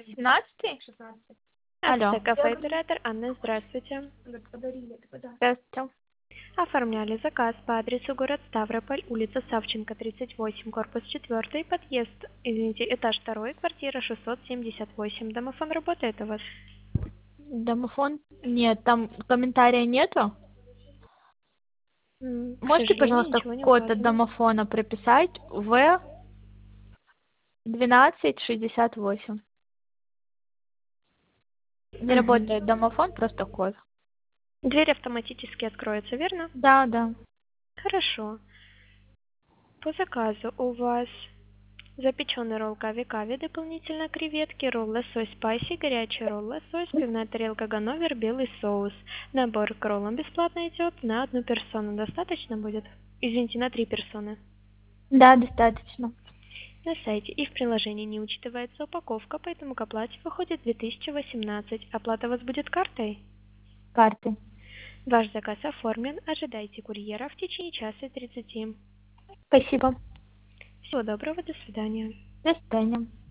17? Алло. Кафе «Оператор». Анна, здравствуйте. Здравствуйте. Оформляли заказ по адресу город Ставрополь, улица Савченко, 38, корпус 4, подъезд, этаж 2, квартира 678. Домофон работает у вас? Домофон? Нет, там комментария нету. К Можете, сожалению, пожалуйста, ничего не код от указано. домофона прописать? В 1268. Не работает домофон, просто код. Дверь автоматически откроется, верно? Да, да. Хорошо. По заказу у вас запеченный ролл кави-кави, дополнительно креветки, ролл лосось спайси, горячий ролл лосось, пивная тарелка Ганновер, белый соус. Набор к роллам бесплатно идет на одну персону. Достаточно будет? Извините, на 3 персоны. Да, достаточно. На сайте и в приложении не учитывается упаковка, поэтому к оплате выходит 2018. Оплата у вас будет картой? Карты. Ваш заказ оформлен. Ожидайте курьера в течение часа 30. Спасибо. Всего доброго, до свидания. До свидания.